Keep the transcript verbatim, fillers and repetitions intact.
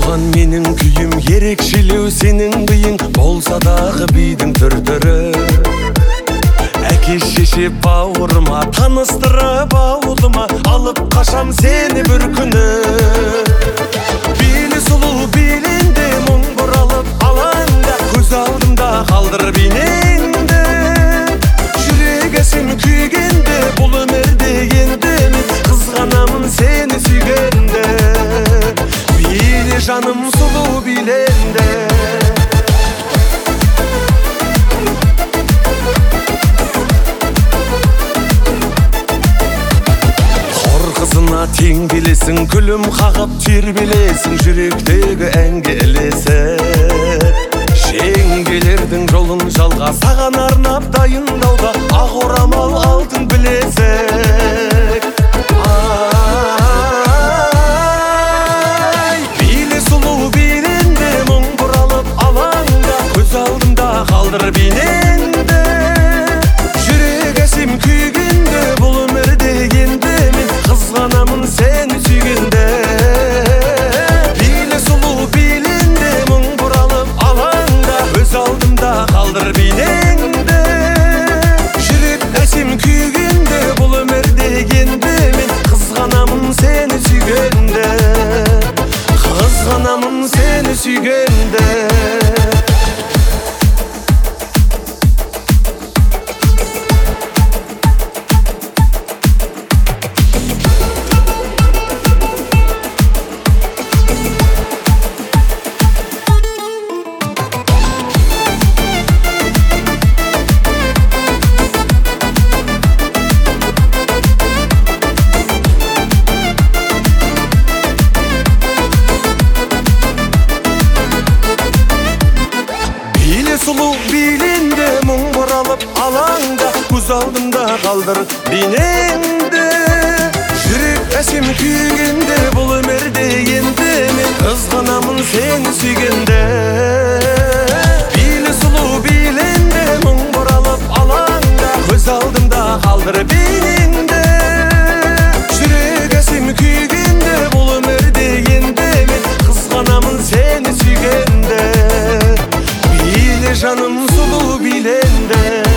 Туған менің күйім ерекшелеу сенің бейің, болса дағы бидің түр-түрі. Әке шеше бауырыма таныстырып ауылыма, алып қашам сені бір күні. Белі сұлу белінде мұң бұралып алаңда, көз алдымда қалдыр бейнеңді. Жүрек әсем күйгенде, бұл өмірде енді мен қызғанамын сені сүйгенде. Биле жаным сұлу биленде. Қызына тең келесің, күлім қағып тербелесің, жүректегі әнге ілесіп. Жеңгелердің жолын жалға саған арнап дайындауда, ақ орамал алтын білезік. Ай, биле сұлу биленде, мұң бұралып алаңда, көз алдымда қалдыр бейнеңді. Жүрек әсем күйгенде, бұл өмірде енді мен қызғанамын сені сүйгенде. Биле сұлу биленде, мұң бұралып алаңда, көз алдымда қалдыр бейнеңді. Жүрек әсем күйгенде, бұл өмірде енді мен қызғанамын сені сүйгенде. Қызғанамын сені сүйгенде. Сұлу биленде, мұң бұралып алаңда, көз алдымда қалдыр бейнеңді. Жүрек әсем күйгенде, бұл өмірде енді мен қызғанамын сені сүйгенде. Биле сұлу биленде, мұң бұралып алаңда, көз алдымда қалдыр бейнеңді. Жүрек әсем күйгенде, бұл өмірде енді мен қызғанамын сені сүйгенде. Биле жаным сұлу биленде.